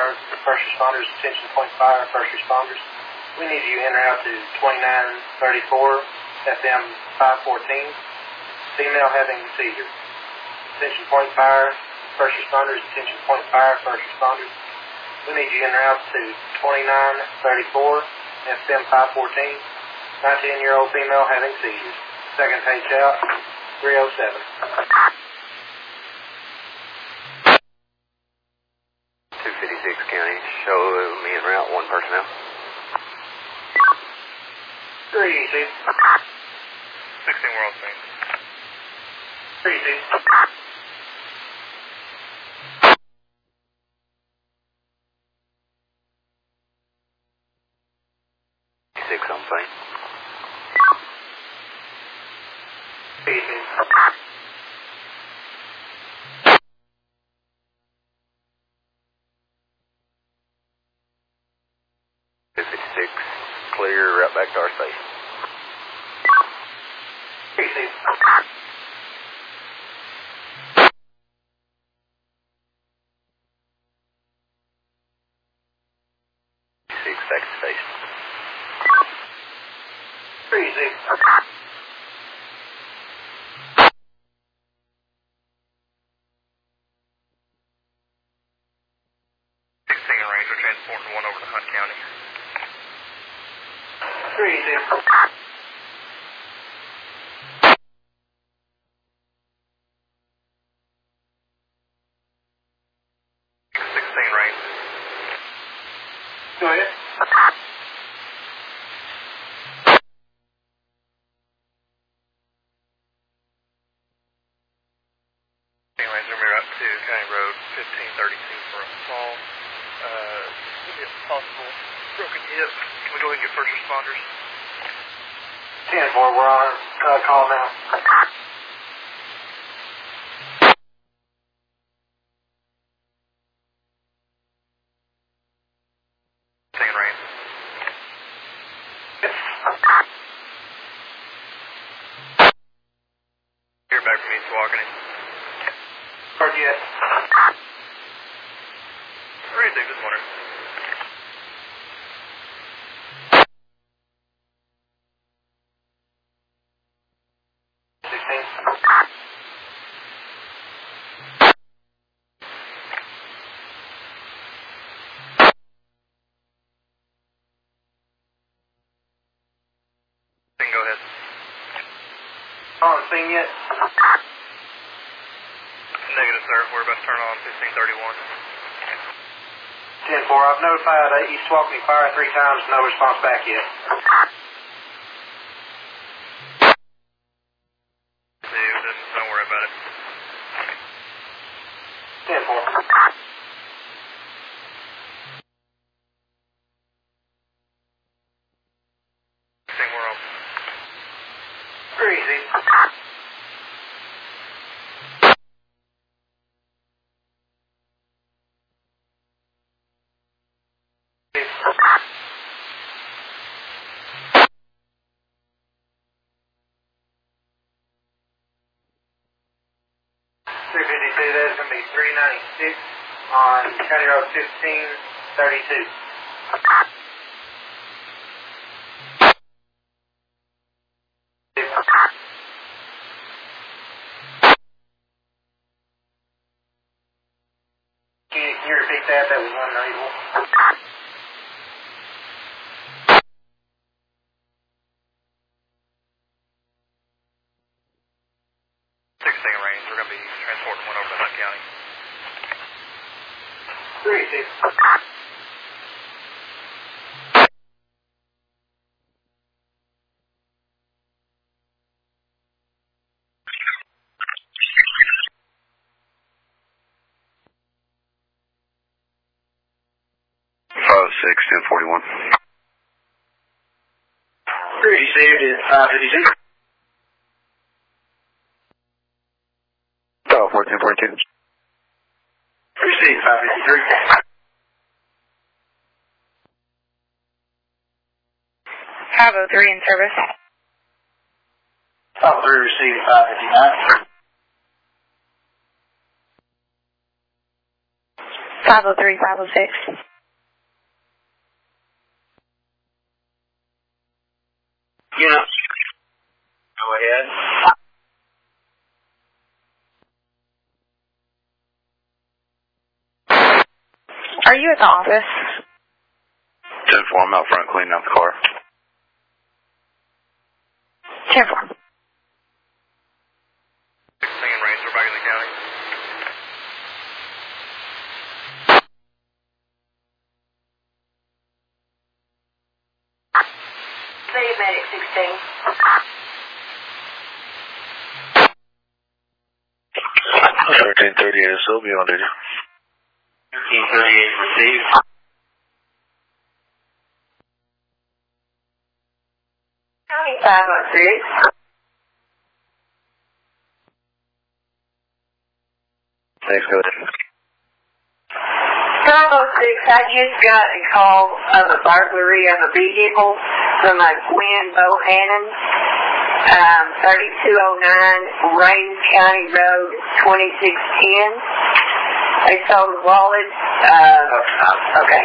fire, first responders, attention point fire, first responders. We need you en route to 2934 FM 514. Female having seizure. Attention point fire, first responders, attention point fire, first responders. We need you en route to 2934 FM 514. 19-year-old female having seizures. Second page out, 307. 256 County, show me en route, one personnel. 3 easy. 16 World Scene. 3 easy. 6 on scene. 3 easy. 256, clear, right back to our station. 3 easy. 6 back to station. 3 easy. 16 in range, we're transporting one over to Hunt County. 3 easy. 16 range. Go ahead. 16 range, we're up to County Road 1532 for a fall. If possible, broken hip. Can we go ahead and get first responders? 10-4, we're on call now. 16 range. Hear back from East Walking. Heard yet. 36 this morning. 16. 16, go ahead. On scene yet? Negative, sir. We're about to turn on 1531. 10-4, I've notified East Walkney Fire 3 times, no response back yet. Don't worry about it. 10-4. 16, we're on. 3 easy. 352, that's going to be 396 on County Road 1532. Can you repeat that? That was unreadable. 16 range. We're going to be transporting one over to Hunt County. 3 easy. 1041. 3 received is 556. Oh, 1442. Received 553. Bravo 3 in service. Bravo 3 received 559. 503, 506. Unit. Go ahead. Are you at the office? 10-4, I'm out front cleaning out the car. 10-4. 16 Ranger, Bailey County. City Medic 16. 1338 SO, be on duty. 1338 received. County 506. Thanks, go ahead. 506, I just got a call of a burglary of a vehicle from a Gwen Bohannon, 3209 Rains County Road, 2610. They sold a wallet. Okay.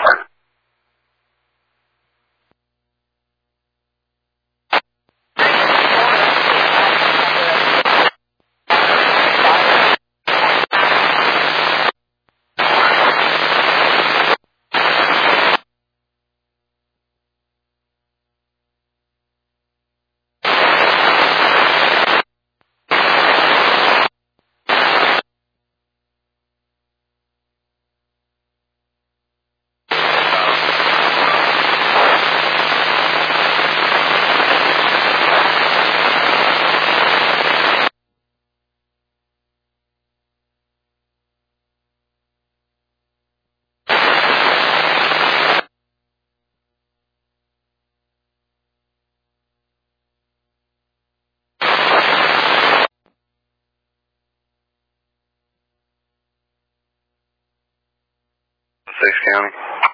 County.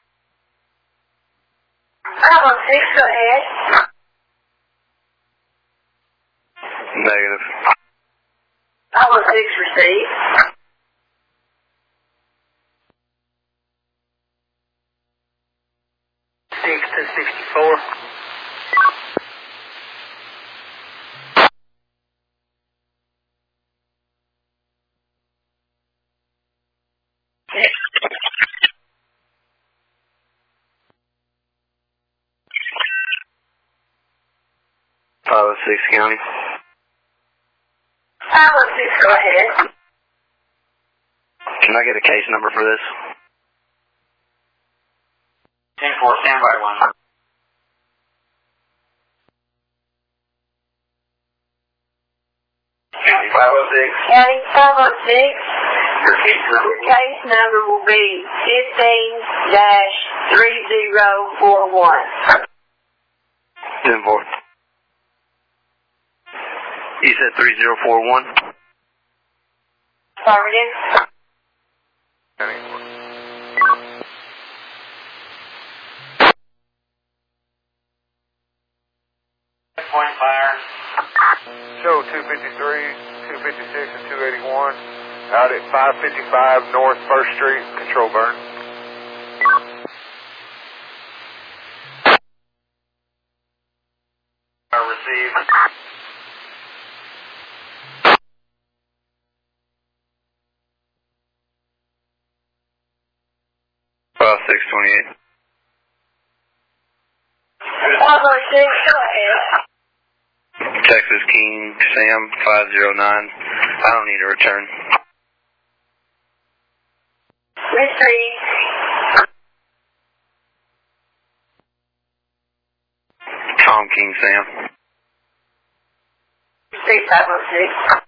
506, go ahead. Negative. 506 received. Six to 64. County. 506, go ahead. Can I get a case number for this? 10-4, stand by one. County 506. County 506. The case number will be 15-3041. 10-4. You said 3041? Affirmative. Point fire. Show 253, 256, and 281. Out at 555 North 1st Street. Control burn. Received. About 628. 506, go ahead. Texas King Sam 509. I don't need a return. Received. Tom King Sam. Received 506.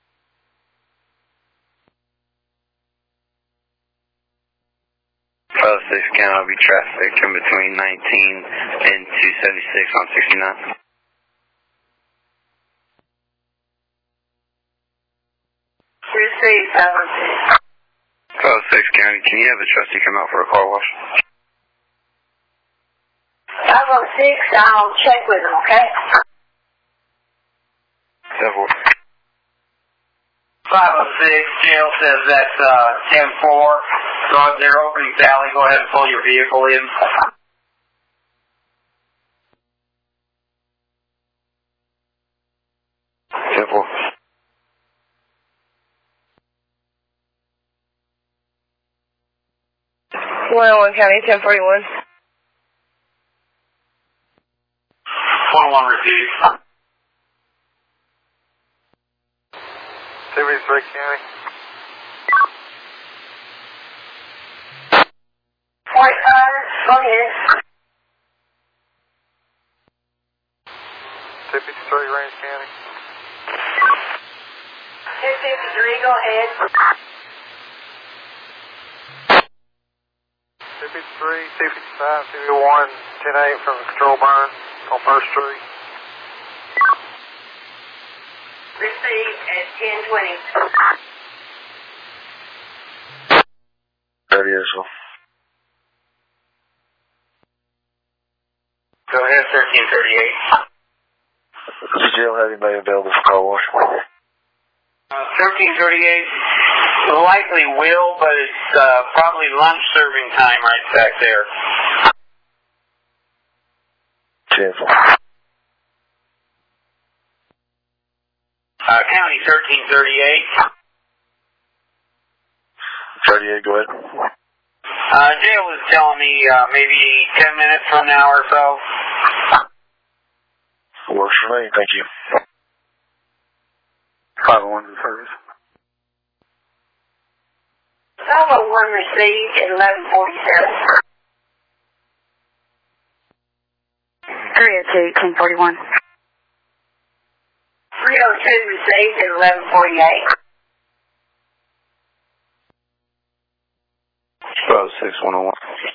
Six count, I'll be traffic in between 19 and 276 on 69. Received 506. 6 County, can you have a trustee come out for a car wash? 506, I'll check with them, okay? 10-4. 506, jail says that's 10-4. So if they're opening Sally, go ahead and pull your vehicle in. Simple. 101 County, 1041. 101 received. 283 County. Point five, go ahead. 253 Range County. 253, go ahead. 253, 255, 201, 10-8 from Control Burn on 1st Street. Received at 1020. 30 as well. Go ahead, 1338. Does the jail have anybody available for car wash? 1338 likely will, but it's probably lunch serving time right back there. 10-4. County 1338. 38, go ahead. Jail is telling me maybe 10 minutes from now or so. Works for me, thank you. 501 to the service. 501 received at 1147. 302, 1041. 302 received at 1148. 506, 101.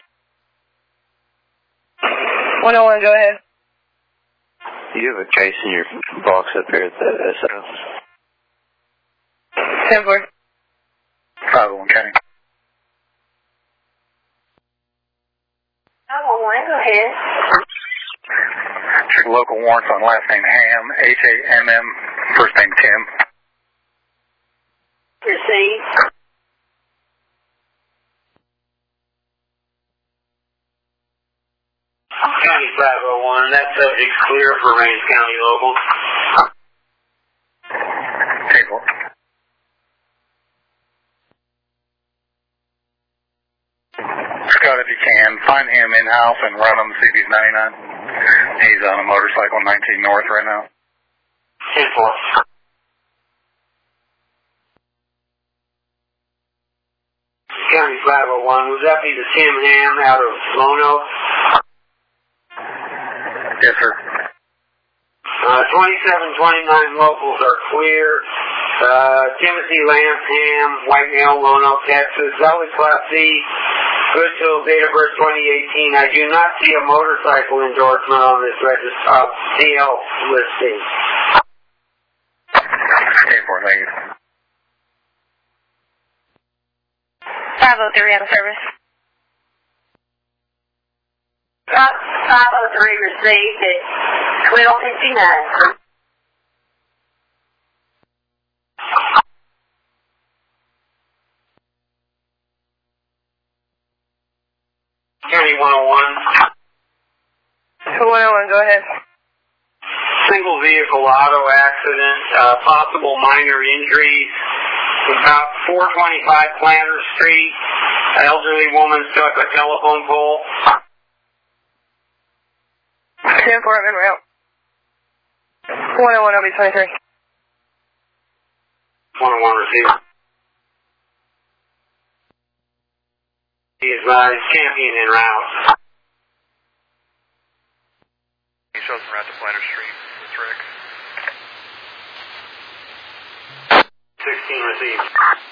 101, go ahead. You have a case in your box up here at the SO. 10-4. 501 County. 501, go ahead. Check local warrants on last name Ham, H-A-M-M, first name Tim. Received. County 501, that subject's clear for Range County local. Table. Scott, if you can, find him in-house and run him, see if he's 99. He's on a motorcycle 19 North right now. 10-4. County 501, would that be the Tim Ham out of Lono? Yes, sir. 2729 locals are clear. Timothy Lance Ham, White Male, Lono, Texas. Valid Class C. Good till date of birth 2018. I do not see a motorcycle endorsement on this CL listing. 10-4, thank you. 503 out of service. 503 received at 1259. County 101. 101, go ahead. Single vehicle auto accident, possible minor injuries. About 425 Planter Street. An elderly woman struck a telephone pole. 10-4, I'm en route. 101, LB23. 101 receiver. He is champion en route. He shows him right to Planter Street with Rick. 16 received.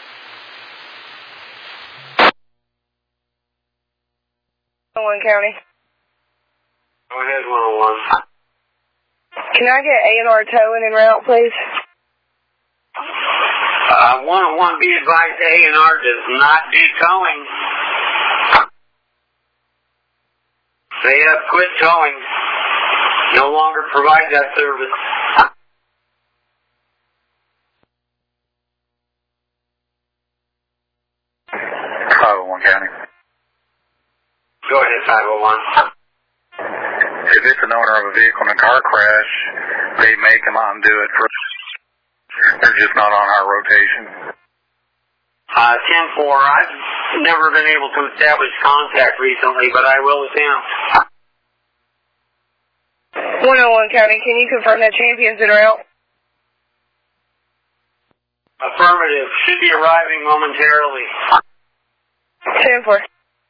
101 County. Go ahead, 101. Can I get A&R towing en route, please? 101, be advised, A&R does not do towing. They have quit towing. No longer provide that service. ahead, 501. If it's an owner of a vehicle in a car crash, they may come out and do it for. They're just not on our rotation. 10-4. I've never been able to establish contact recently, but I will attempt. 101 County, can you confirm that champion's en route? Affirmative. Should be arriving momentarily. 10-4.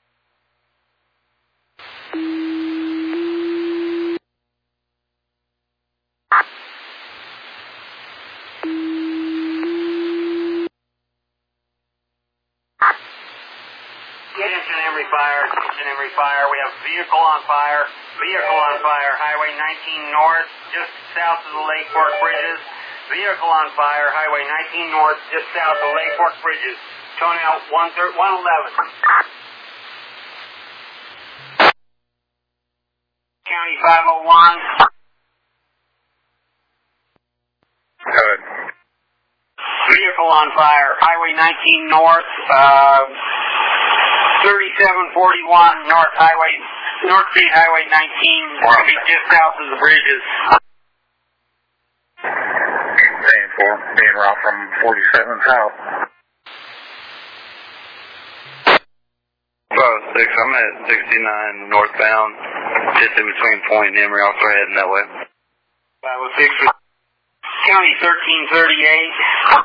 Attention Emory Fire. We have vehicle on fire. Highway 19 north, just south of the Lake Fork Bridges. Vehicle on fire, Highway 19 north, just south of Lake Fork Bridges. Tone out 111. County 501. Good. Vehicle on fire, Highway 19 north, 3741 North Street Highway 19, just south of the bridges. 10-4, being route from 47 south. 506, I'm at 69 northbound, just in between Point and Emory, also heading that way. 506, County 1338.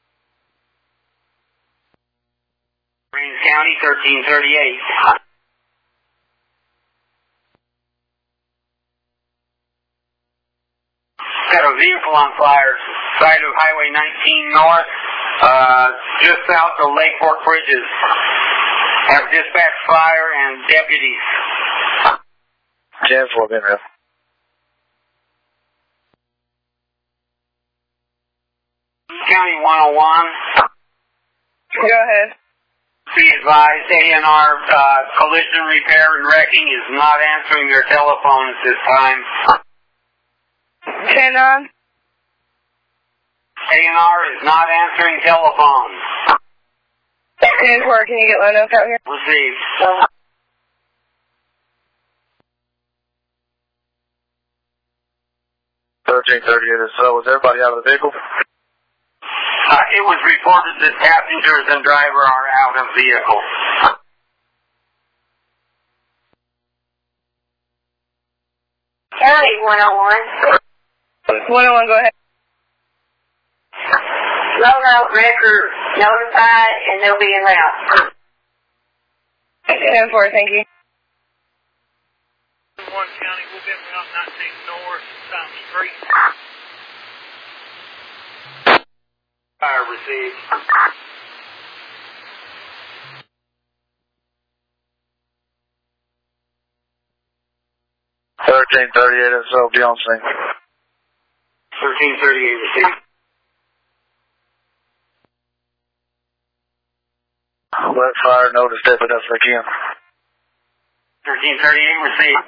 Rains County 1338. Got a vehicle on fire, side of Highway 19 north, just south of Lake Fork Bridges. Have dispatched fire and deputies. 10-4, been real. County 101. Go ahead. Be advised, ANR Collision Repair and Wrecking is not answering their telephone at this time. 10-9. ANR is not answering telephones. 10-4, can you get Lone Oak out here? Received. 1338 or so. Was everybody out of the vehicle? It was reported that passengers and driver are out of vehicle. County 101. 101, go ahead. Lone Oak record notified and they'll be en route. 10-4, thank you. 1 County, we'll be en route 19 north, South Street. Fire received. $13.38 or so, be on scene. 1338 received. Let fire know to step it up if they can. 1338 received.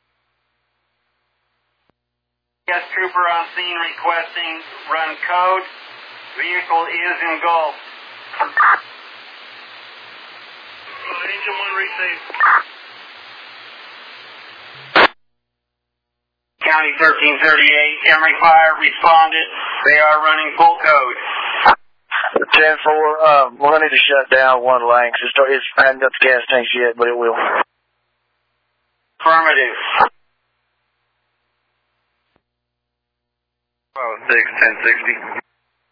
Yes, trooper on scene requesting run code. Vehicle is engulfed. Engine 1 received. County 1338, Emory Fire responded. They are running full code. 10-4, we're going to need to shut down one lane because it's hadn't got the gas tanks yet, but it will. Affirmative. 506, 1060.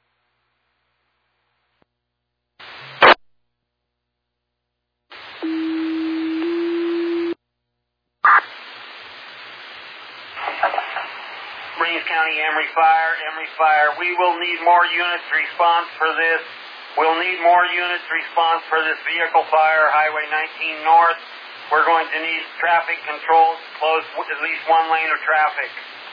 County Emory Fire, we will need more units response for this. We'll need more units response for this vehicle fire, Highway 19 north. We're going to need traffic controls to close at least one lane of traffic.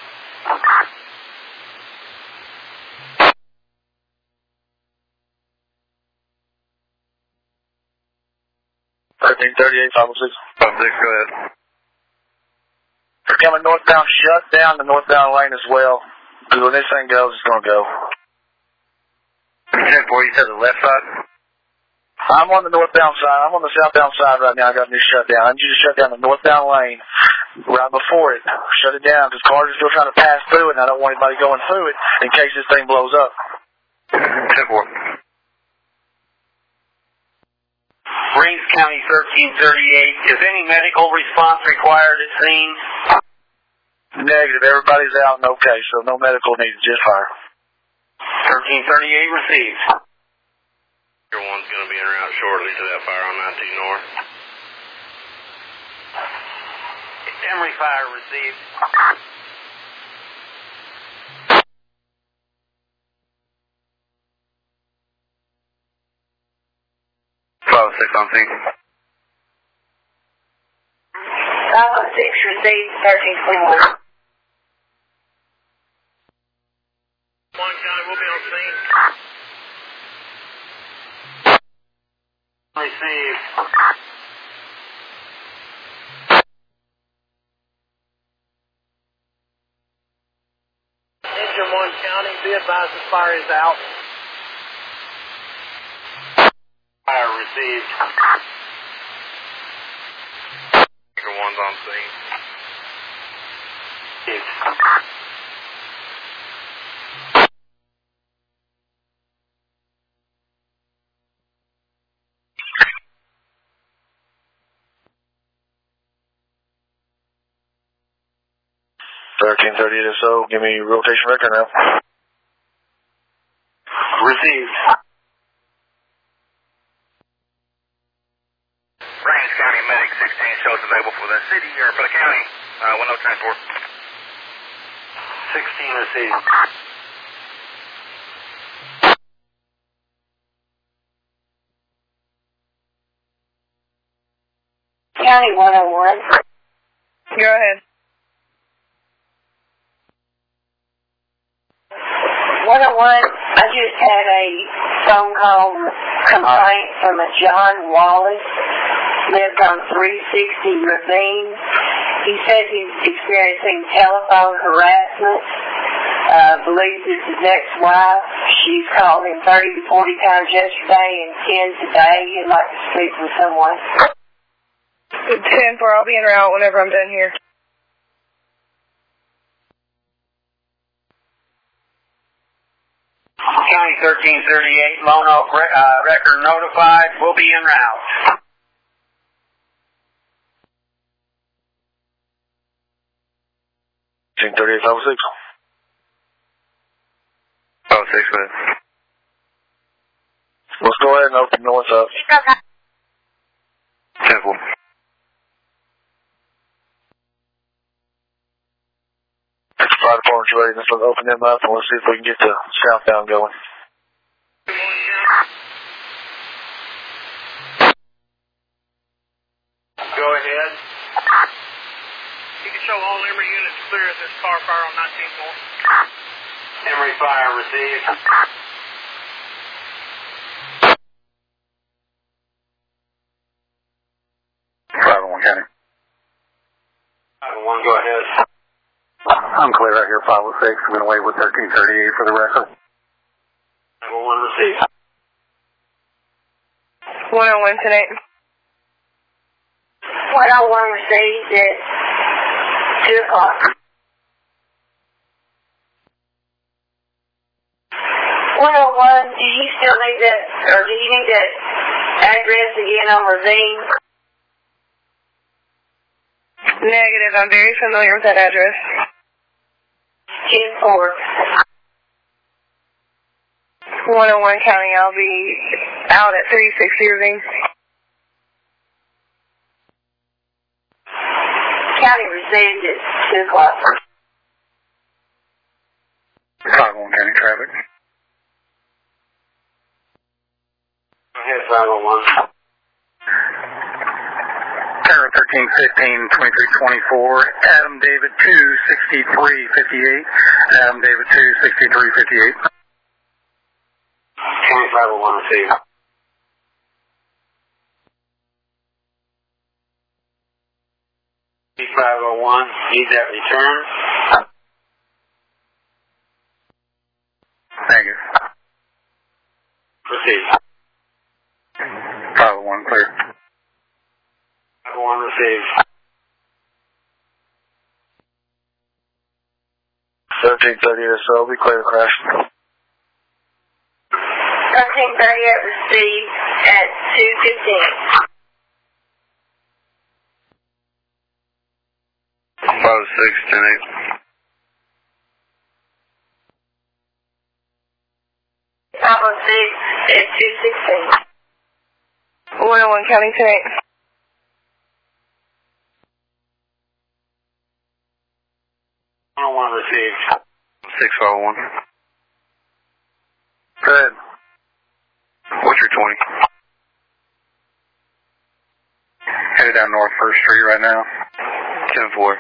1338, 506. 506, go ahead. They're coming northbound, shut down the northbound lane as well. Because when this thing goes, it's going to go. 10-4, you said the left side? I'm on the northbound side. I'm on the southbound side right now. I got a new shutdown. I need you to shut down the northbound lane right before it. Shut it down because cars are still trying to pass through it, and I don't want anybody going through it in case this thing blows up. 10-4. Rains County 1338. Is any medical response required at scene? Negative. Everybody's out and okay, so no medical needed, just fire. 1338 received. Everyone's going to be en route shortly to that fire on 19 North. Emory fire received. Six on scene. 506 received, 1321. One County will be on scene. Received. Engine 1 County, be advised the fire is out. Fire received. Everyone's on scene. $1338 SO, give me rotation record now. Received. Rains County Medic 16 shows available for the city or for the county. 10-4. 16 received. County 101. Go ahead. 101, I just had a phone call complaint from a John Wallace, lives on 360 Ravine. He says he's experiencing telephone harassment. Believes it's his ex-wife. She's called him 30 to 40 times yesterday and 10 today. He'd like to speak with someone. 10-4, I'll be en route whenever I'm done here. County 1338, Lone Oak record notified. Will be en route. Team 3856. 506 with it. Let's go ahead and open north up. 10-4. Fire department's ready. Let's open them up and let's see if we can get the southbound going. Go ahead. You can show all Emory units clear of this car fire on 19 North. Emory fire received. One County. 501, go ahead. I'm clear right here, 506. I'm going to wait with 1338 for the record. 501 received. 101 tonight. 101 received at 2 o'clock. 101, do you still need that, or do you need that address again on Ravine? Negative, I'm very familiar with that address. 10-4. 101 County, I'll be out at 360 Ravine. County received at 2 o'clock. 501 County traffic. Go ahead, 501. Terra 1315, 2324, Adam David 2, 6358, Adam David 2, 6358. 501 received. P501, need that return. Thank you. Proceed. received. 1330 SO, be clear to crash. 1338 received at 2:15. 506, 10-8. 506 at 2:16. 101 County 10-8. 101 received. 651. Go ahead. What's your 20? Headed down North 1st Street right now. 10-4.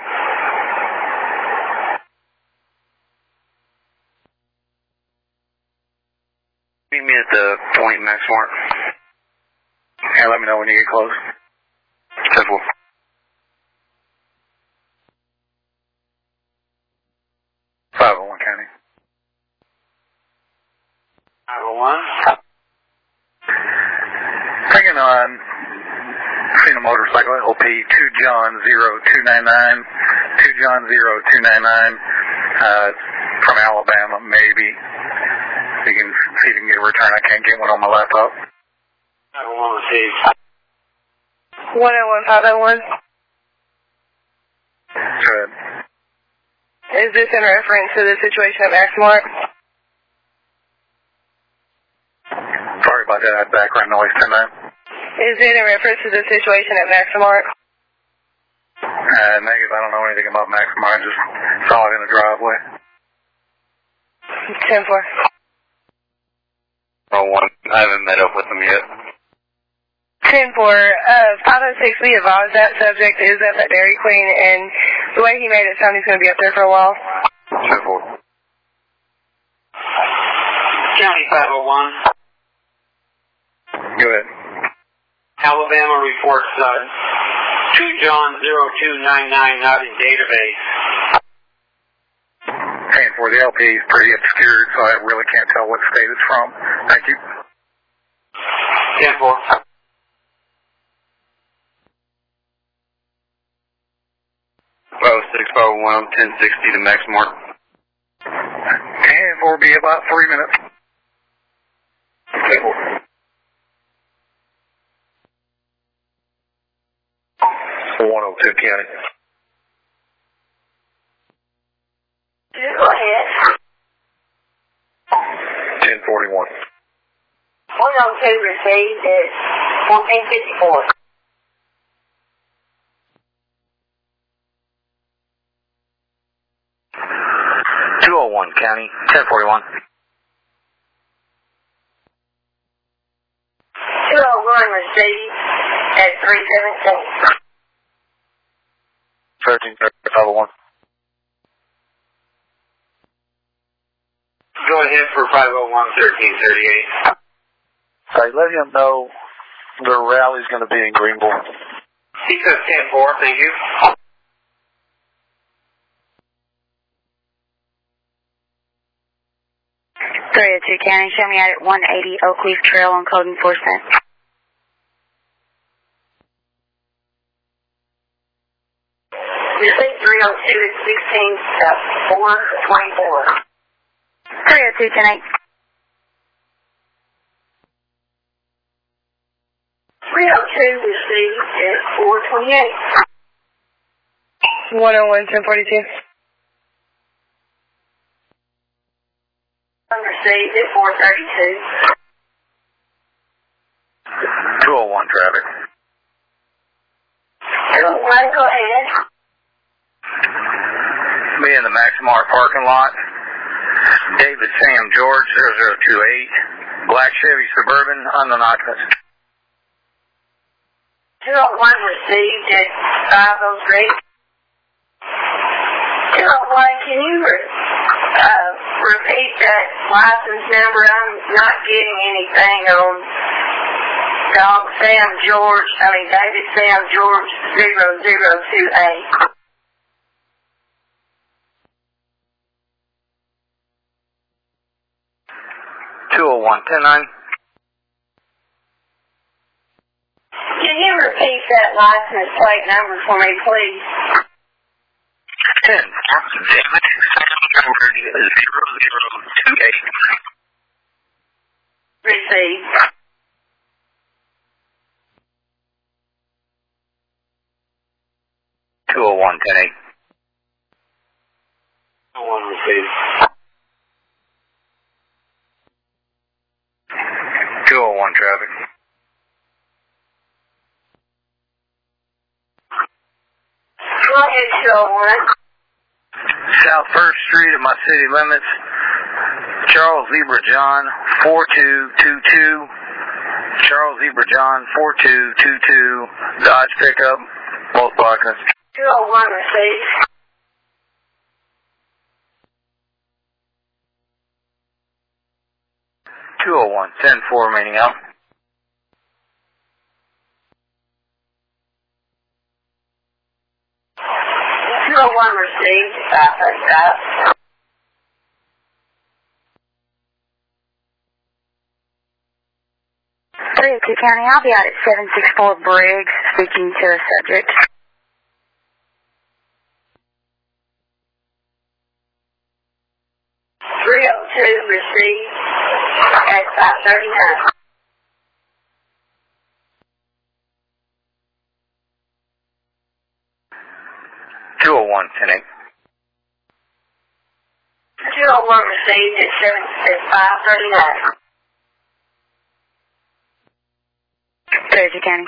Meet me at the point, Max Mark. And let me know when you get close. 10-4. County. 501. Hanging on. Seen a motorcycle, LP 2John0299. 2John0299. From Alabama, maybe. You can see if you can get a return. I can't get one on my laptop. 501 received. 101 501. Good. Is this in reference to the situation at Maxmark? Sorry about that. I had background noise tonight. Is it in reference to the situation at Maxmark? Negative. I don't know anything about Maximum. I just saw it in the driveway. 10-4. Oh, one. I haven't met up with them yet. 10-4. 506, we advised that subject is up at Dairy Queen, and the way he made it sound, he's going to be up there for a while. 10-4. County 501. Go ahead. Alabama reports 2John0299 not in database. And for the LP is pretty obscured, so I really can't tell what state it's from. Thank you. 10-4. Oh, 651, 1060 to Max Mark. And will be about 3 minutes. 10-4. 102 County. Go ahead. 1041. 102 received at 1454. 201 County, 1041. 201 received at 3:17. 13-501. Go ahead for 501-1338. Say, let him know the rally's going to be in Greenville. He says 10-4, thank you. Two County, show me out at 180 Oakleaf Trail on code enforcement. Receipt 302 is 16-424. 302 10-8. 302 received at 428. 101 1042. Received at 432. 201 traffic. 201, go ahead. Me in the Maximart parking lot. David Sam George 0028. Black Chevy Suburban, unknown occupants. 201 received at 503. 201, can you repeat that license number? I'm not getting anything on David Sam George 0028. 201 10-9. Can you repeat that license plate number for me, please? 10, David, second number 0028. Received. 201, 10-8. 201 received. 201 traffic. Go ahead, 201. South 1st Street of my city limits. Charles Zebra John 4222. Charles Zebra John 4222. Dodge pickup. Both blocks. 201 received. 201, 10-4 remaining out. One received. 535. 302 County, I'll be out at 764 Briggs, speaking to a subject. Received at 539. $201, 10-8. 201 received at 539. 302 County.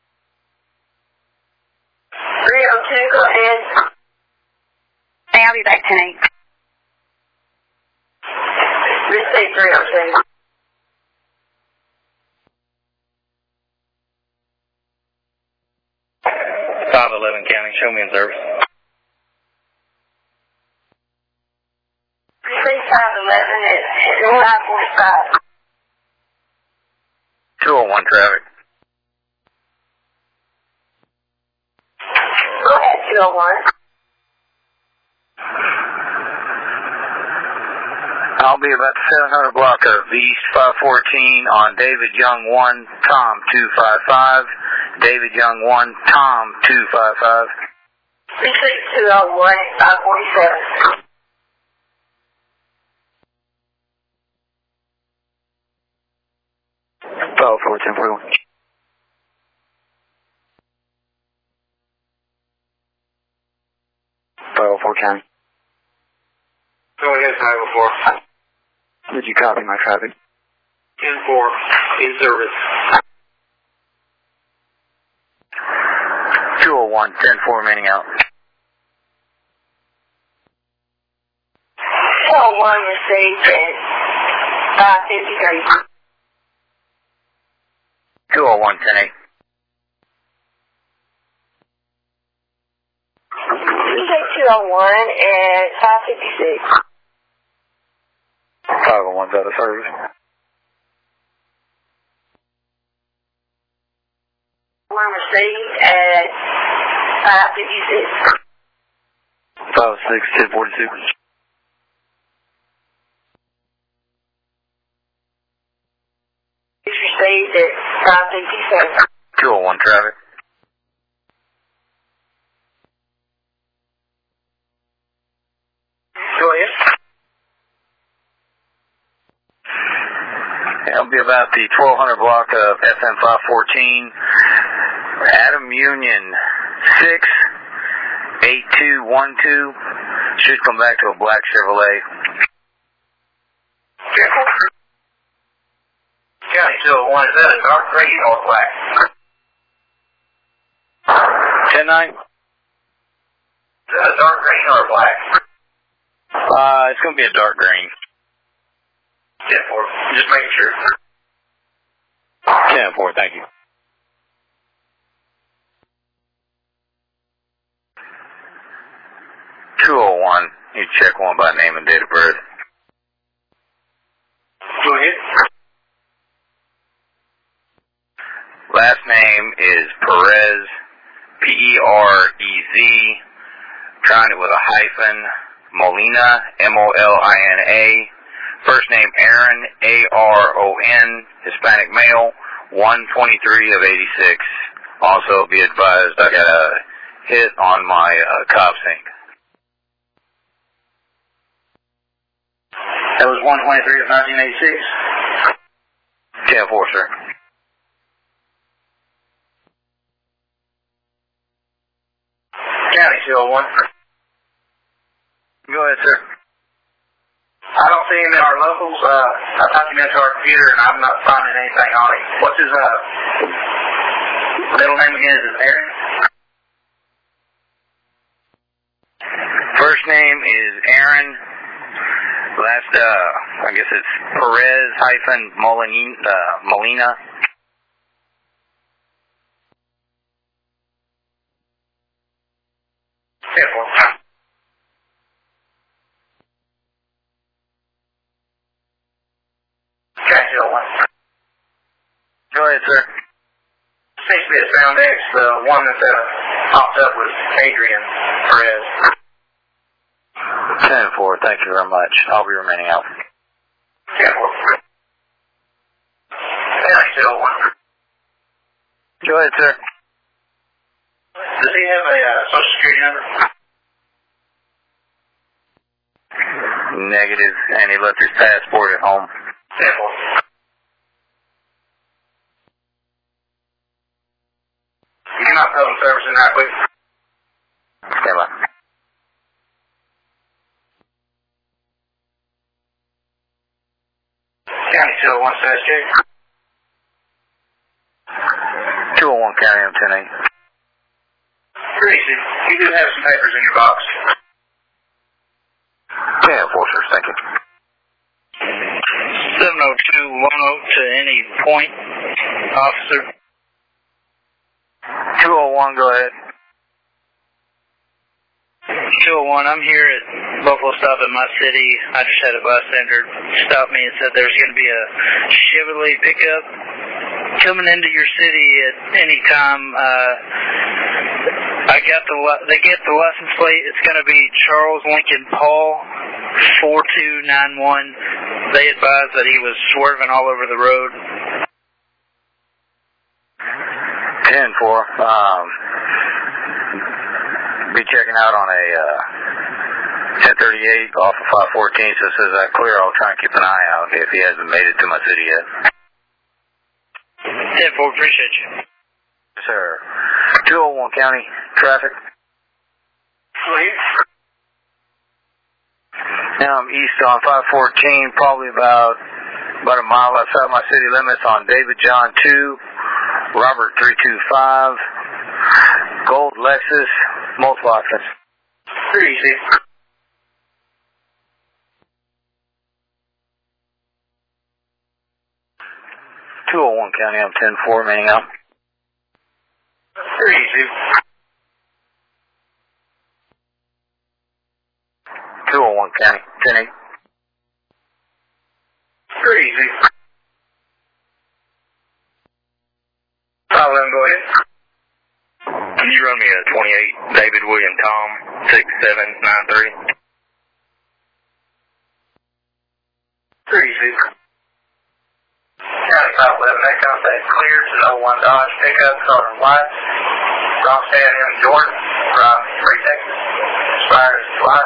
302, go ahead. Hey, I'll be back 10-8. Received 302. 511 County, show me in service. Received 511 at 545. 201 traffic. Go ahead, 201. I'll be about the 700 block of East 514 on David Young 1, Tom 255. David Young 1, Tom 255. Received 201 at 547. 1041. County. Go ahead, 504. Did you copy my traffic? 10-4, in service. 201, 10-4 remaining out. 201 received at 553. 201, 10-8. Received 201 at 556. 501's out of service. One received at 556. 506, 1042. Received at 557. 201 traffic. Go ahead. That'll be about the 1200 block of FM 514. Adam Union 68212. Should come back to a black Chevrolet. County 201, is that a dark gray or black? 10-9. Is that a dark green or black? It's going to be a dark green. 10-4, just making sure. 10-4, thank you. $201. You check one by name and date of birth. Go ahead. Last name is Perez, P-E-R-E-Z. Trying it with a hyphen. Molina, M-O-L-I-N-A. First name Aaron, A-R-O-N. Hispanic male, 123 of 86. Also, be advised I got a hit on my cop sync. That was 123 of 1986. 10-4, sir. County 201. Go ahead, sir. I don't see him in our locals. I typed him into our computer and I'm not finding anything on him. What's his middle name again? Is it Aaron? First name is Aaron. Last, I guess it's Perez-Molina. Go ahead, sir. Seems to be a Sound X. The one that popped up was Adrian Perez. 10-4, thank you very much. I'll be remaining out. 10-4. County 201. Go ahead, sir. Does he have a social security number? Negative, and he left his passport at home. 10-4. You're not public service in that quick. Stand by. County 201 says Jay. 201 County, I'm 10-8. Pretty easy. You do have some papers in your box. 10-4, sir, thank you. 70210 to any point, officer. 201, go ahead. 201, I'm here at Buffalo Stop in my city. I just had a bystander stop me and said there's going to be a Chevrolet pickup coming into your city at any time. They get the license plate. It's going to be Charles Lincoln Paul 4291. They advised that he was swerving all over the road. 10-4. Be checking out on a 1038 off of 514. So it says that clear. I'll try and keep an eye out if he hasn't made it to my city yet. 10-4, appreciate you. Yes, sir. 201 County traffic. Now I'm east on 514, probably about a mile outside my city limits on David John 2, Robert 325, Gold Lexus, multiple options. Pretty easy. County, I'm 10-4, remaining out. Pretty easy. 201 County, 10-8. Pretty easy. 511, go ahead. Can you run me a 28 David William Tom 6793? Pretty easy. County 511, that contact cleared to 01 Dodge pickup, color white. Rockstead M. Jordan from Free Texas. Expires July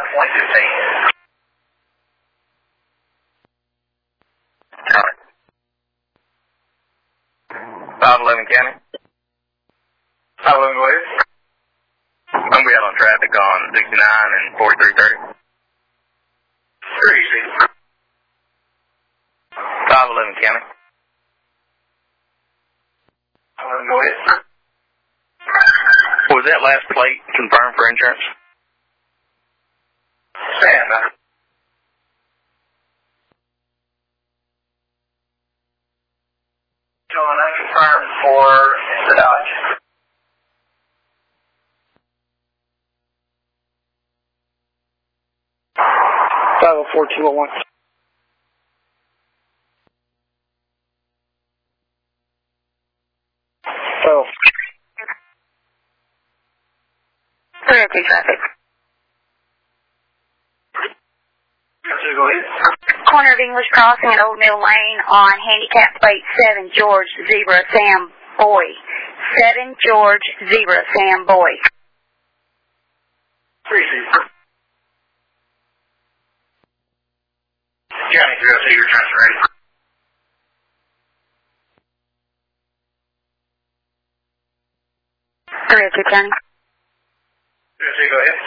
2015. 511 County. 511, go ahead. I'm going to be out on traffic on 69 and 4330. Pretty easy. 511 County. 511, go ahead. Was that last plate confirmed for insurance? Stand by. Going unconfirmed for the Dodge. $504-201. Oh. Clear through traffic. Go ahead. Corner of English Crossing and Old Mill Lane on handicap plate 7, George, Zebra, Sam, Boy, 7 George 0 Sam Boy. 3-2. County 302, your transfer ready. 302 County. 302, go ahead.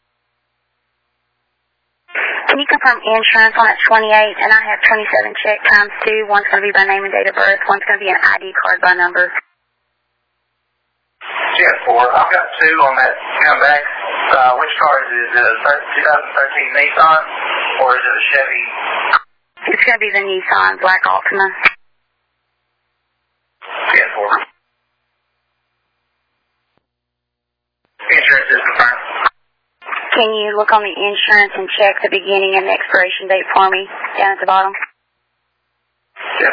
Can you confirm insurance on that 28? And I have 27 check times 2. One's going to be by name and date of birth. One's going to be an ID card by number. 10-4. I've got 2 on that comeback. Which car is it? Is it a 2013 Nissan or is it a Chevy? It's going to be the Nissan Black Altima. 10-4. Insurance is confirmed. Can you look on the insurance and check the beginning and the expiration date for me down at the bottom? 10-4.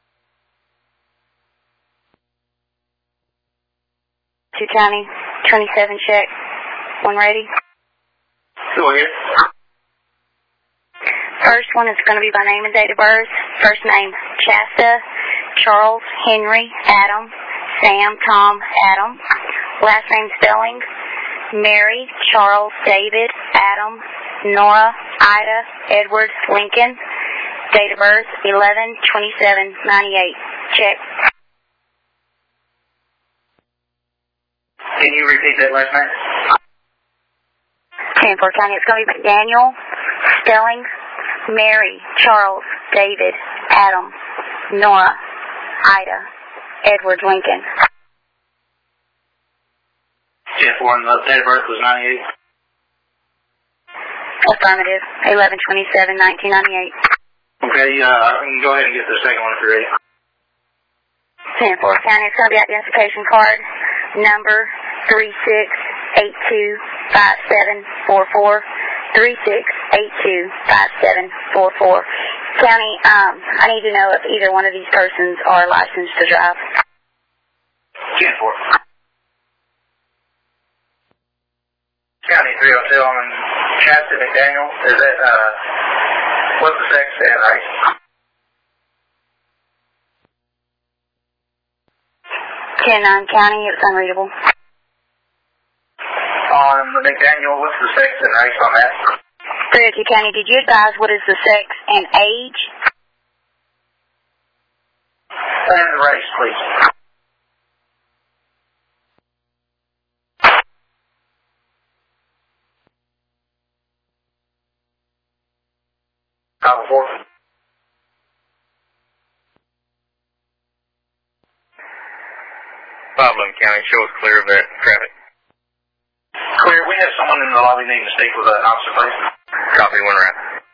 2 County, 27 check. One ready? Go ahead. First one is going to be by name and date of birth. First name, Shasta, Charles, Henry, Adam, Sam, Tom, Adam. Last name spelling, Mary, Charles, David, Adam, Nora, Ida, Edward, Lincoln. Date of birth, 11/27/98. Check. Can you repeat that last name? 10-4 County, it's going to be Daniel, spelling, Mary, Charles, David, Adam, Nora, Ida, Edward, Lincoln. 10-4, and the date of birth was 98. Affirmative, 11/27/1998. Okay, you can go ahead and get the second one if you're ready. 10-4 County, it's going to be identification card, number 36825744. 36825744. County, I need to know if either one of these persons are licensed to drive. 10-4. County 302 on Chastity McDaniel. Is that, what's the sex and race? 10-9 County, it's unreadable. On the McDaniel, what's the sex and race on that? 302 County, did you advise what is the sex and age? And the race, please. Copy 4. Baldwin County, show us clear of that traffic. Clear. We have someone in the lobby needing to speak with an officer, please. Copy, one round.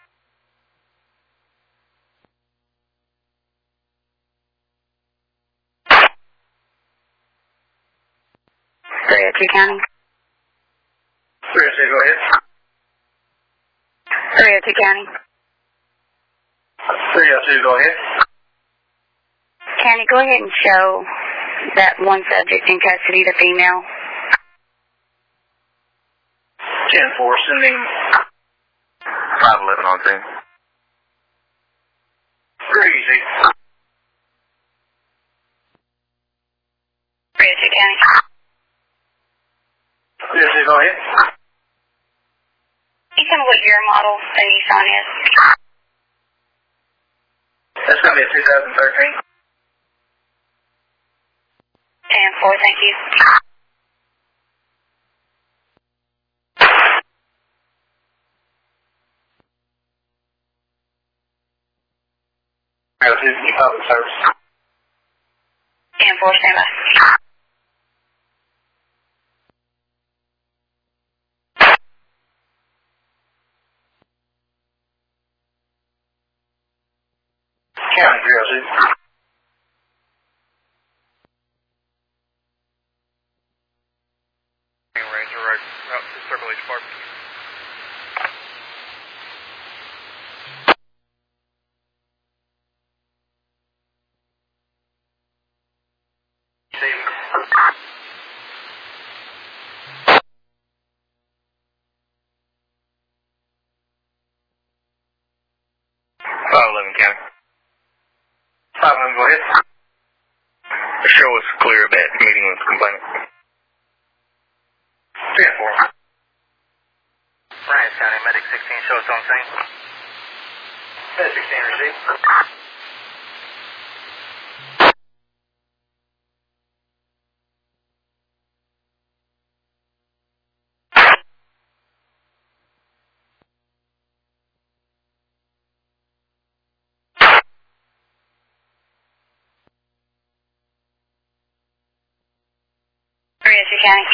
County. 302, go ahead. 302 County. 302, go ahead. County, go ahead and show that one subject in custody, the female. 10-4, sending 511 on scene. Crazy. 302 County. 302, go ahead. Can you tell me what year model the Nissan is? That's going to be a 2013. 10-4, thank you. Public service. 10-4, stand by. County 302. Ranger right out to Circle H Park. County. 511, go ahead. The show is clear of that meeting with clinic. 10-4. Francis County, Medic 16, show us on scene. Med 16 received. Francis County.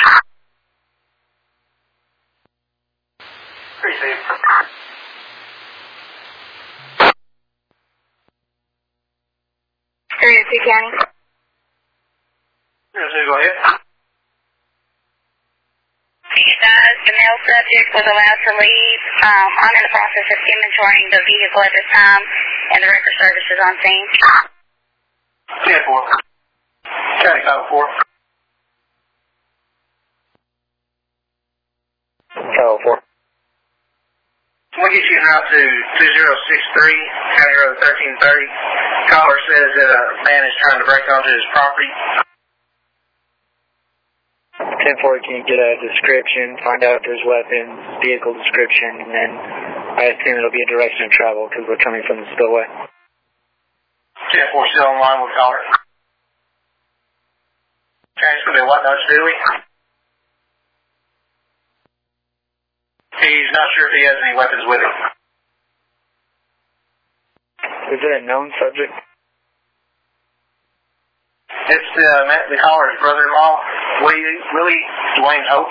Received. Francis County. Go ahead. The male subject was allowed to leave. I'm in the process of inventorying the vehicle at this time, and the record service is on scene. 10-4. County 504. 504. We'll get you out to 2063, County Road 1330. Caller says that a man is trying to break onto his property. 10-4, can you get a description, find out if there's weapons, vehicle description, and then I assume it'll be a direction of travel because we're coming from the spillway. 10-4 still online with caller. Okay, it's going to be what notice, Dewey? He's not sure if he has any weapons with him. Is it a known subject? It's the caller's brother-in-law, Willie Dwayne Hope.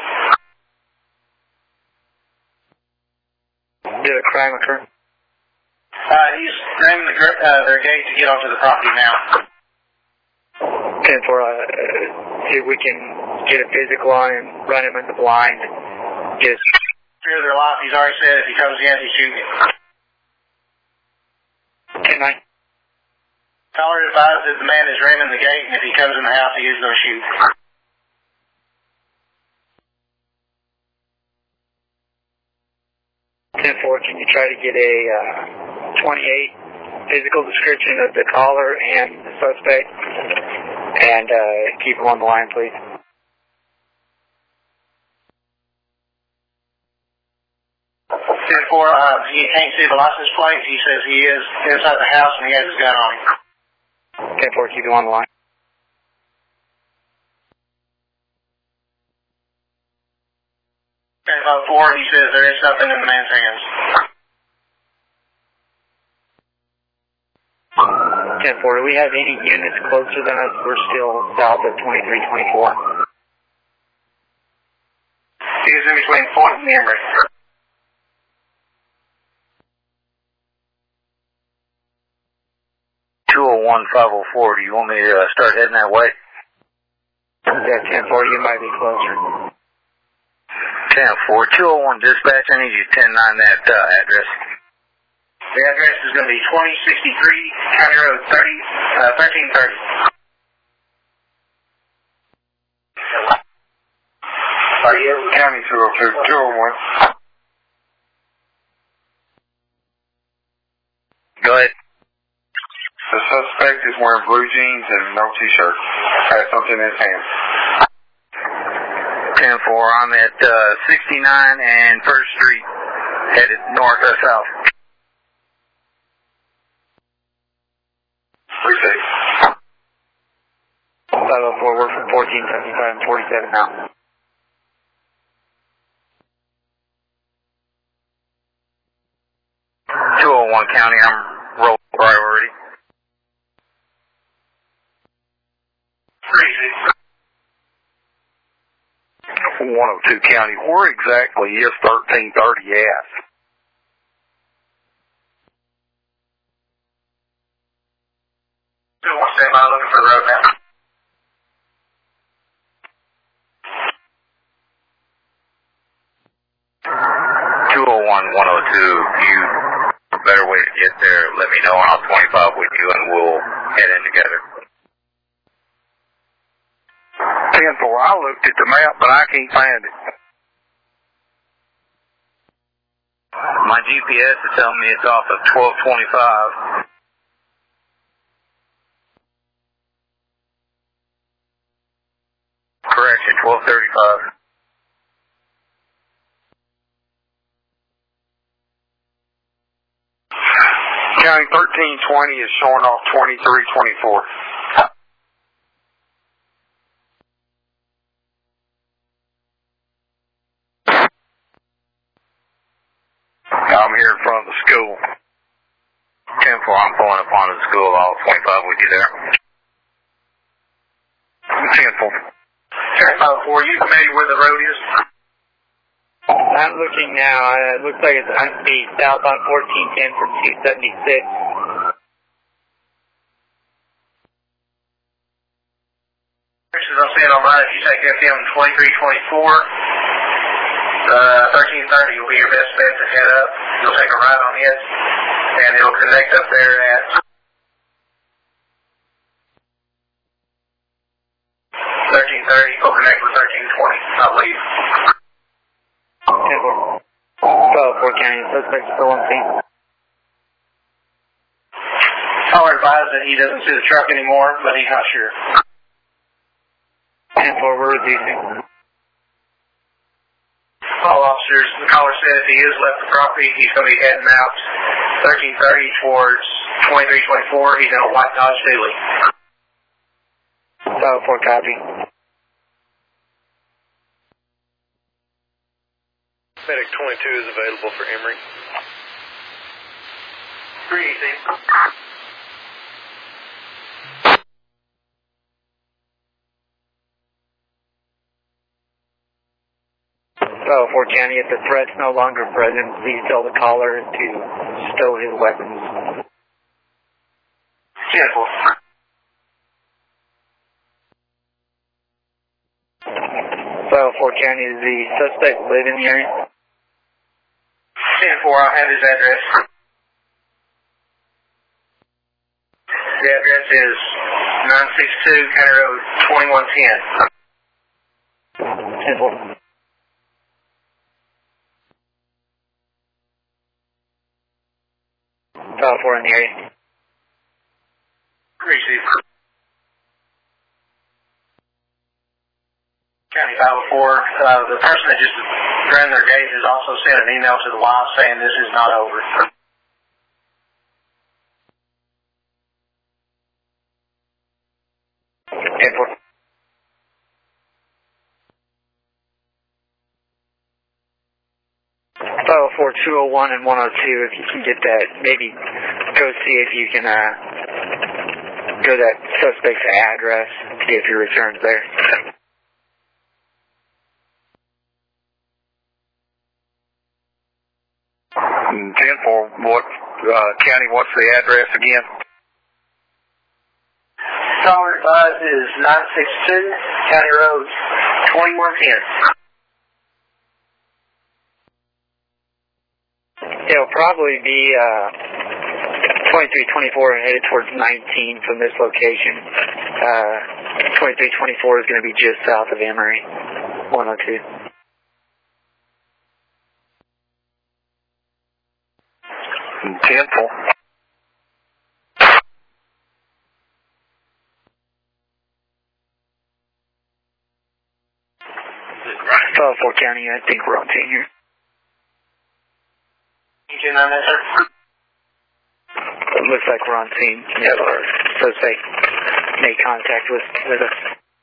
Did a crime occur? He's ramming their gate to get onto the property now. 10-4, see if we can get a physical on him, run him in the blind. Get Fear of their life, he's already said if he comes in, he's shooting. 10-9. Caller advised that the man is ramming the gate, and if he comes in the house, he is going to shoot. 10-4, can you try to get a 28 physical description of the caller and the suspect, and keep him on the line, please? 10-4, he can't see the license plate. He says he is inside the house, and he has his gun on him. 10-4, keep him on the line. 10-4, he says there is something in the man's hands. 10-4, do we have any units closer than us? We're still south of 2324. He is in between Fort and Emory. 201-504, do you want me to start heading that way? Yeah, 10-4, you might be closer. 10-4, 201 dispatch, I need you to 10-9 that address. The address is going to be 2063 County Road 1330. County 202, 201. Go ahead. The suspect is wearing blue jeans and no t-shirt. Has something in his hand. 10-4, I'm at 69 and 1st Street, headed north or south. 36. 504, we're from 1475 and 47 now. County, I'm roll priority. 102 County, where exactly is 1330 at? Still want to stand by looking for the road now. You a better way to get there, let me know and I'll 25 with you and we'll head in together. 10-4, I looked at the map, but I can't find it. My GPS is telling me it's off of 1225. County 1320 is showing off 2324. I'm here in front of the school. 10-4, I'm pulling up onto the school. All 25 with you there. 10-4. 10-4, you familiar where the road is? I'm looking now. It looks like it's on the southbound 1410 from 276. As I'm saying online, if you take FM 2324, 1330 will be your best bet to head up. You'll take a right on it, and it'll connect up there at 1330. It'll connect with 1320, I believe. 12-4 County, suspect still on scene. Caller advised that he doesn't see the truck anymore, but he's not sure. 10-4, we're reducing. All officers, the caller said if he is left the property, he's going to be heading out 1330 towards 2324. He's in a white Dodge Dually. 12-4 copy. Medic 22 is available for Emory. 3 easy. 4 County, if the threat's no longer present, please tell the caller to stow his weapons. 10-4. 4 County, does the suspect live in the area? 10-4, I'll have his address. The address is 962 County Road 2110. 10-4. 4 in the area. Receive. County 504, the person that just ran their gate has also sent an email to the wife saying this is not over. Airport. 201 and 102, if you can get that, maybe go see if you can go to that suspect's address, see if he returns there. 10-4, what county, what's the address again? Caller advised is 962 County Road 2110. It'll probably be 2324 and headed towards 19 from this location. 2324 is going to be just south of Emory, 102. Tenfold. 4 County, I think we're on scene here. You on that, sir? It looks like we're on scene. Yep. Our suspect made contact with us.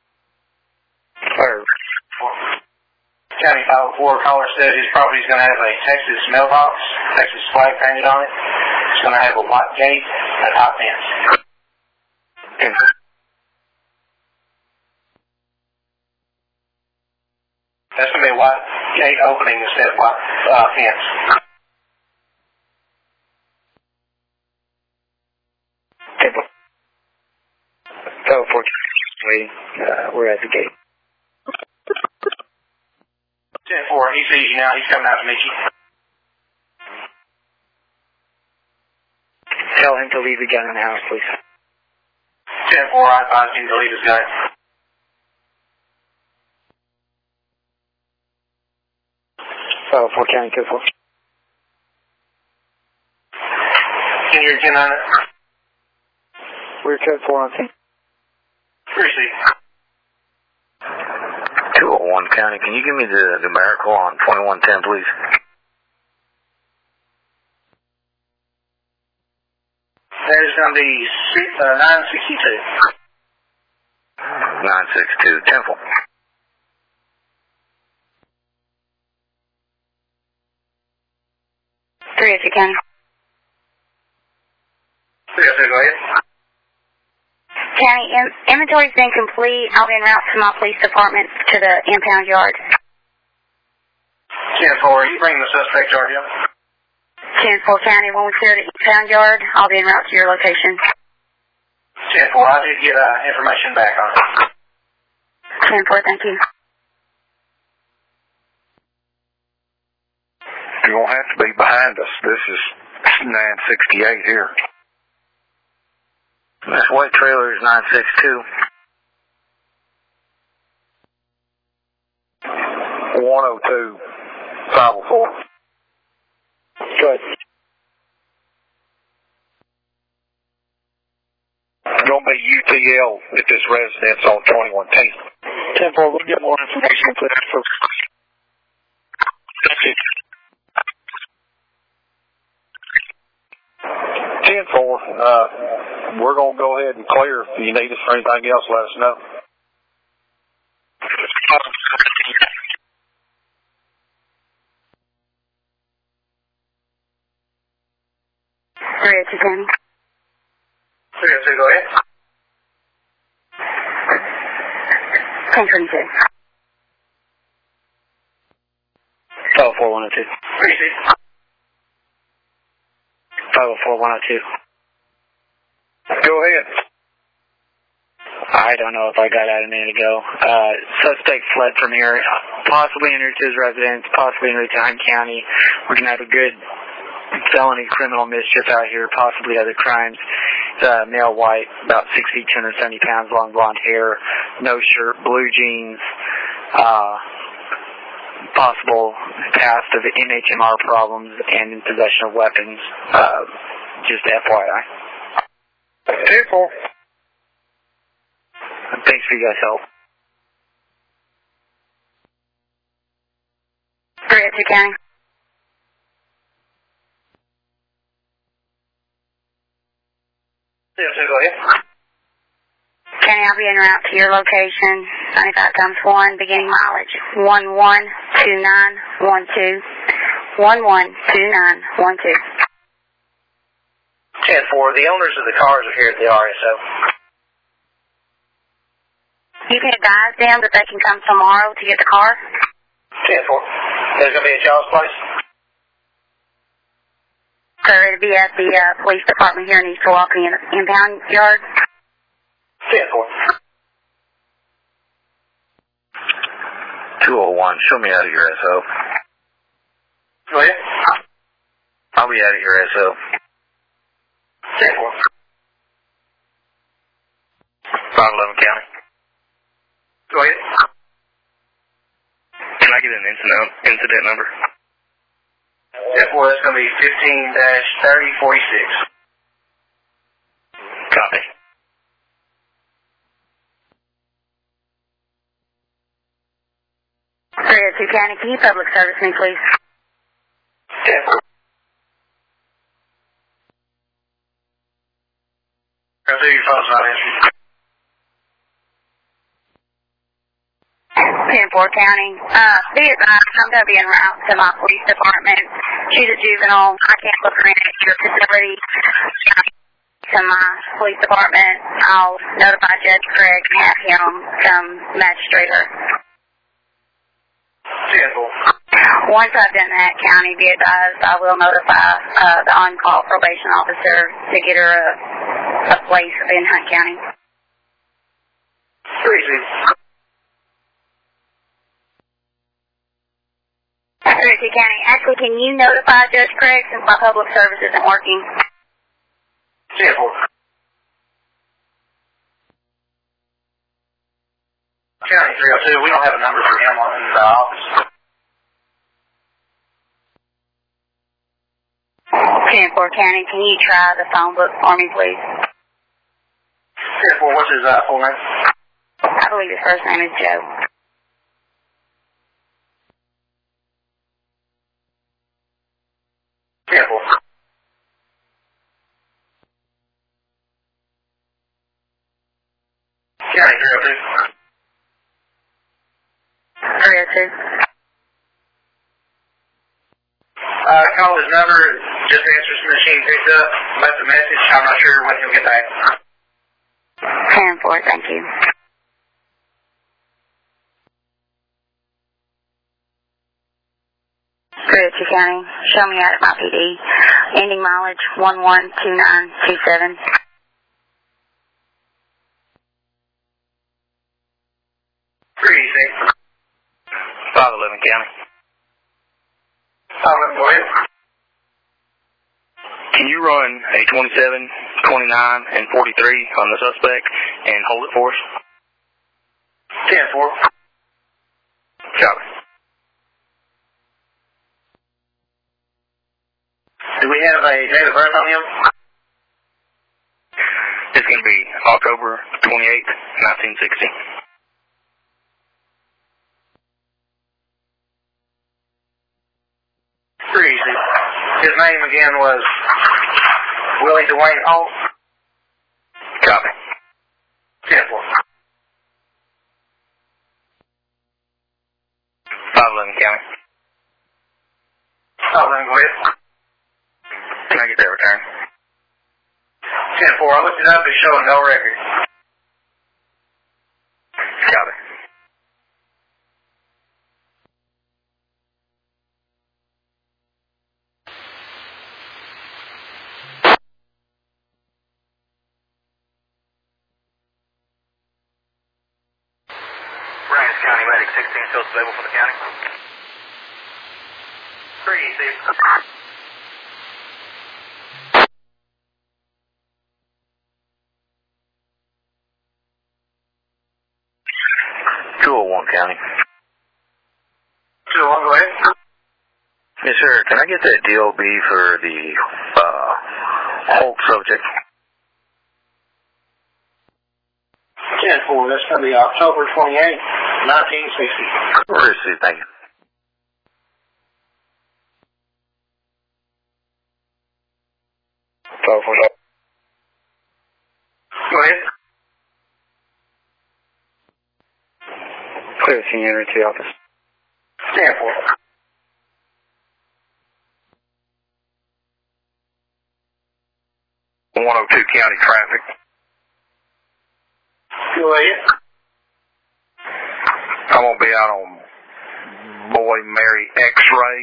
Or County 504 caller said his property is going to have a Texas mailbox, Texas flag painted on it. It's going to have a white gate and hot fence. Okay. That's going to be a white gate opening instead of white fence. So, fortunately, we're at the gate. 10-4, he sees you now. He's coming out to meet you. Tell him to leave the gun in the house, please. 10-4, I advise him to leave his gun. Oh, 4 County, 2-4. Can you get on it? We're 10-4 on scene. Receive. 201 County, can you give me the numerical on 2110, please? That is going to be 962. 962, 10-4. Three at County. 302, go ahead. County, inventory's been complete. I'll be en route to my police department to the impound yard. 10-4, you bring the suspect yard, yeah? 10-4 County, when we clear the impound yard, I'll be en route to your location. 10-4, I did get information back on it. 10-4, thank you. You're going to have to be behind us. This is 968 here. This white trailer is 962. 102, 504. Good. Going to be UTL at this residence on 2110. 10-4, we'll get more information for that, folks. Thank you. 10-4, we're going to go ahead and clear. If you need us for anything else, let us know. Three at County. 302, go ahead. 1022. 504, 102. 3-6. 504, 102. Go ahead. I don't know if I got out a minute ago. Suspect fled from here, possibly entered to his residence, possibly entered to Hunt County. We're going to have a good felony criminal mischief out here, possibly other crimes. Male white, about 6 feet, 270 pounds, long blonde hair, no shirt, blue jeans, possible past of NHMR problems and in possession of weapons. Just FYI. 10-4. Thanks for you guys' help. 3 at County. Go ahead. County, I'll be en route to your location. 95 times 1, beginning mileage 112912. 112912. 10-4, the owners of the cars are here at the RSO. You can advise them that they can come tomorrow to get the car. 10-4. There's going to be a child's place. So it'll be at the police department here in East Milwaukee in the impound yard. 10-4. 201, show me out of your SO. Go ahead. I'll be out of your SO. 10-4. 511 County. Go ahead. Can I get an incident number? 10-4, that's going to be 15-3046. Copy. County, can you public service me, please? 10-4. I'll do your phone's not answering. 10-4 County. Be advised, I'm going to be en route to my police department. She's a juvenile. I can't look her in at your facility. To my police department, I'll notify Judge Craig and have him come magistrate her. 10-4. Once I've done that, County, be advised, I will notify the on-call probation officer to get her a place in Hunt County. 3-6. Tennessee County. Actually, can you notify Judge Craig since my public service isn't working? 10-4. County 302, we don't have a number for him in the office. 10-4 County, can you try the phone book for me, please? 10-4, what's his full name? I believe his first name is Joe. 10-4. answered. Call his number, just answers the machine picked up, left a message. I'm not sure when he'll get back. 10-4, thank you. Cherokee County, show me out at my PD. Ending mileage 112927. Pretty easy. 511 County. Go ahead. Can you run a 27, 29, and 43 on the suspect and hold it for us? 10-4. Copy. Do we have a date of birth on him? It's going to be October 28th, 1960. Pretty easy. His name again was Willie Dwayne Holt. Copy. 10-4. 511 County. Go ahead. Can I get that return? 10-4. I looked it up. It's showing no record. Copy. Bryan County Medic 16 still available for the county. Pretty easy. County. 201, go ahead. Yes, sir. Can I get that DOB for the Holt subject? 10-4. That's going to be October 28th, 1960. Received, thank you. Go ahead. Clear, senior, to the office. 10-4. County traffic. Go ahead. I'm going to be out on Boy Mary X-Ray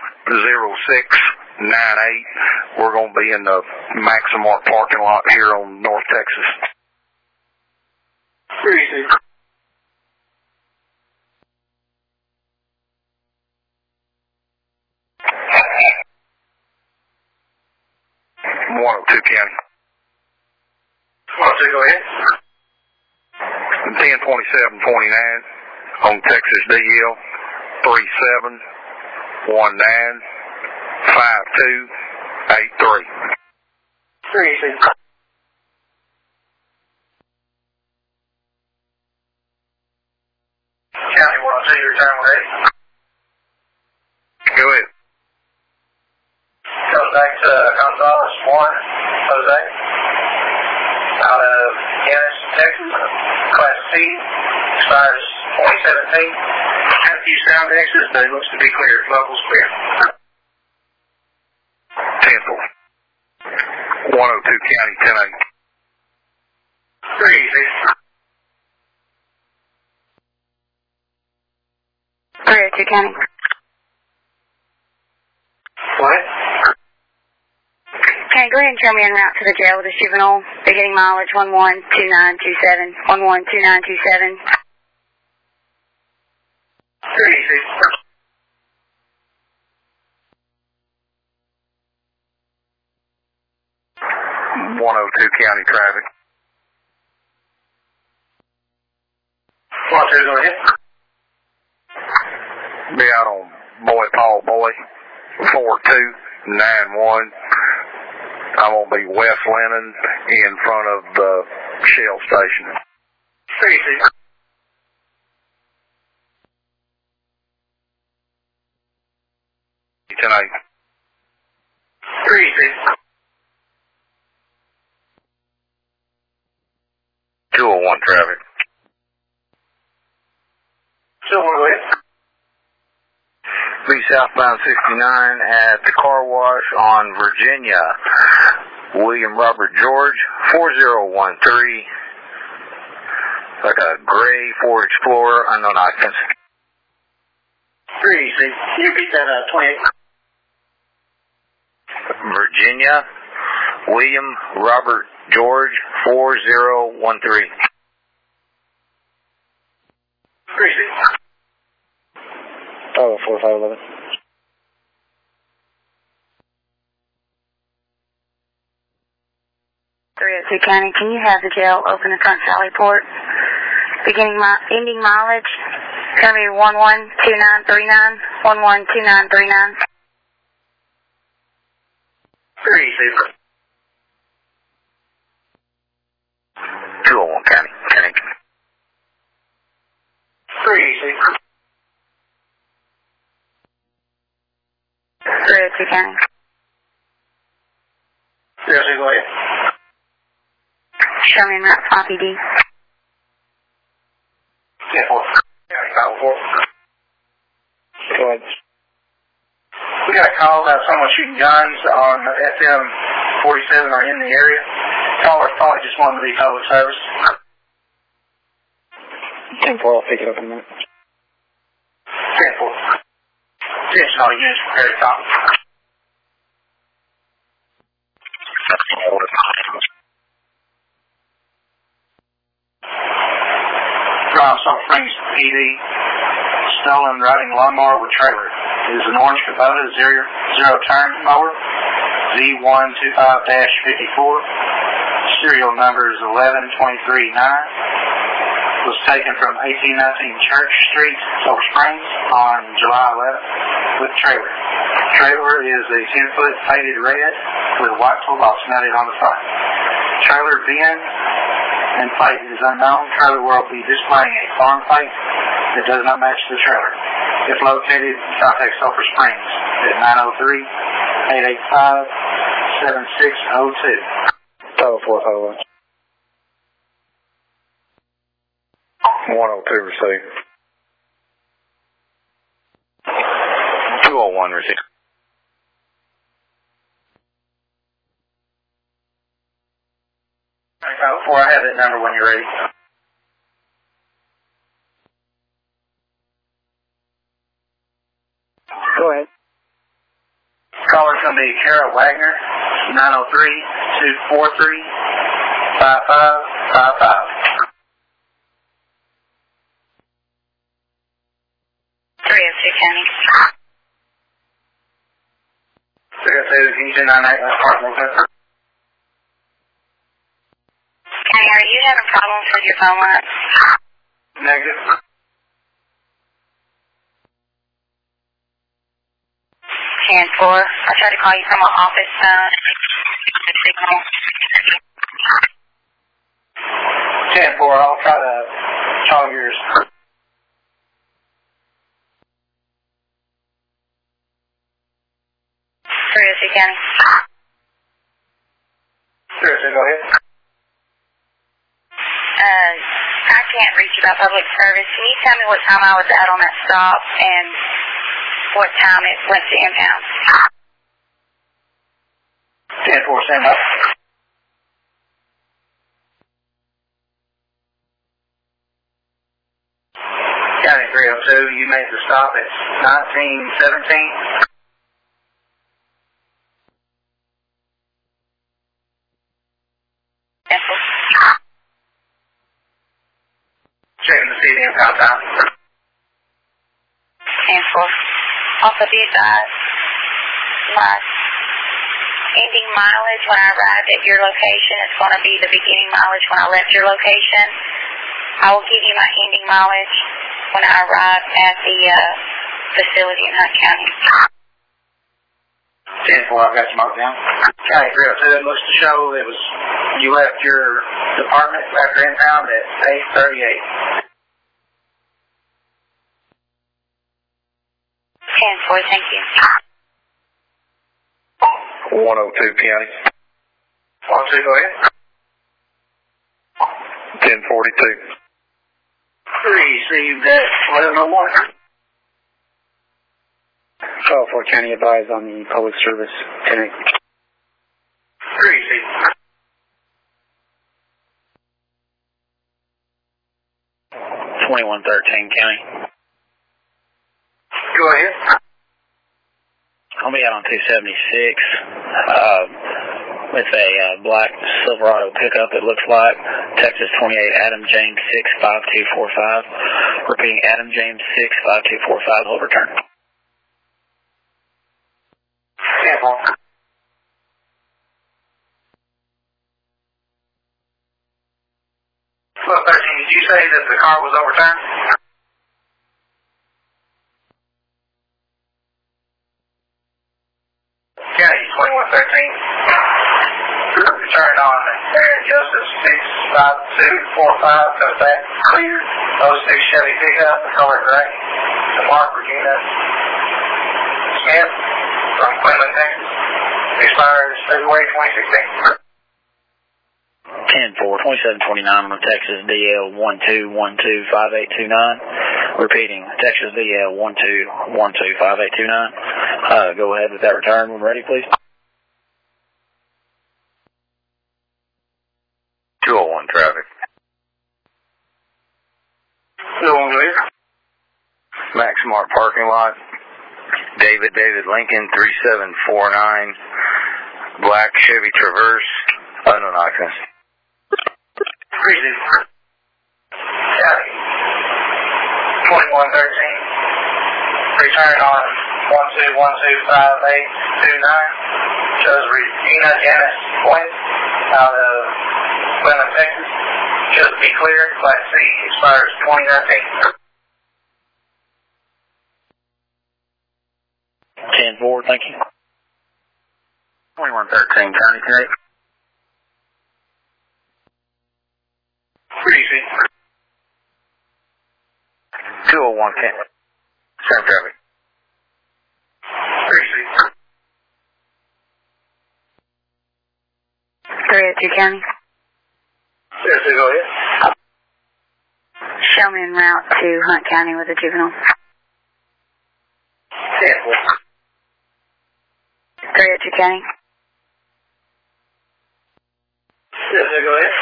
0698. We're going to be in the Maximart parking lot here on North Texas. Pretty easy. County. 102, go ahead. 102729 on Texas DL 37195283. Pretty easy. County 102, your time with 8. Go ahead. Goes back to Gonzales 1, Jose, out of Ennis, Texas, Class C, expires 2017. Had a few sound exits, but it looks to be clear. Local's clear. 10-4. 102 County 10-8. Pretty easy. 302 County. What? Okay, go ahead and turn me en route to the jail with a juvenile. Beginning mileage 112927. 112927. Pretty easy. County traffic. 102, go ahead. Be out on Boy Paul Boy 4291. I'm going to be West Lennon in front of the Shell station. Pretty easy. Tonight. Pretty easy. 201 traffic. 201, go ahead. southbound 69 at the car wash on Virginia. William Robert George, 4013. Like a gray Ford Explorer, unknown occupants. 3, can you repeat that 28? Virginia, William Robert George, 4013. 3, Oh, 4511. County, can you have the jail open in front of Sally Port? Ending mileage, it's going to be 112939, 112939. 3, 201 County. 3, 302 County. 3, go ahead. Show me route 5 PD. 10-4. County 4. Go ahead. We got a call about someone shooting guns on FM 47 or in the area. Caller thought just wanted to be public service. 10-4, I'll pick it up in a minute. 10-4. Attention all units, prepare to talk. Drive Salt Springs PD. Stolen riding lawnmower with trailer. It is an orange Kubota zero-turn mower. Z125-54. Serial number is 11239. Was taken from 1819 Church Street, Silver Springs, on July 11th with trailer. Trailer is a 10-foot faded red with a white toolbox mounted on the front. Trailer VIN and plate is unknown. Trailer will be displaying a farm plate that does not match the trailer. If located, contact Sulphur Springs at 903-885-7602. Total 4511. 102 received. 201 received. Before I have that number when you're ready. Go ahead. Caller's going to be Kara Wagner, 903-243-5555. 302 County. 302, can you do 98 last part real quick? County, are you having problems with your phone line? Negative. 10-4. I tried to call you from my office phone. 10-4, I'll try to call yours. 302 County. 302, go ahead. I can't reach you by public service. Can you tell me what time I was out on that stop and what time it went to impound? 10-4, stand up. County 302, you made the stop at 1917. Checking the CD impound time. 10-4. Also be advised, my ending mileage when I arrived at your location is going to be the beginning mileage when I left your location. I will give you my ending mileage when I arrive at the facility in Hunt County. 10-4, I've got you marked down. County 302, it looks to show it was you left your department after impound at 8:38. 10-4, thank you. 102 County. 102, go ahead. 1042. Received at 1101. Fort County advised on the public service connect. 2113 County. Go ahead. I'll be out on 276 with a black Silverado pickup, it looks like. Texas 28, Adam James 65245. Repeating, Adam James 65245. Hold return. 1213, did you say that the car was overturned? County 2113. Return on Aaron Justice 65245. Does that clear? 06 Chevy pickup, the color gray. The Mark Regina Smith from Quinlan, Texas. Expires February 2016. 10-4, 2729 on the Texas DL 12125829. Repeating, Texas DL 12125829. Go ahead with that return when ready, please. 201 traffic. 201 clear. Max Mart parking lot. David Lincoln 3749. Black Chevy Traverse. Unknown occupancy. 2113. Return on 12125829. Shows Regina Janice Point out of Quinlan, Texas. Just be clear, Class C expires 2019. 10-4, thank you. 2113 County Connect. 201 Kent. Same traffic. 302 County. Yes, go ahead. Show me en route to Hunt County with a juvenile. 302 County. Yes, go ahead.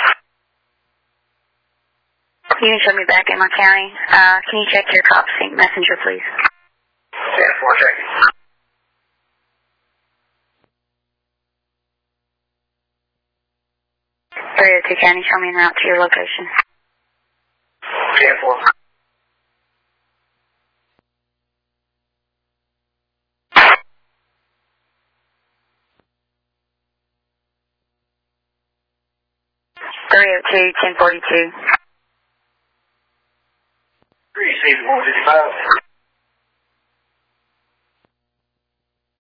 You can show me back in my county. Can you check your cop sync messenger, please? 10-4, checking. .302 County, show me en route to your location. 10-4. .302, 1042. Received 155.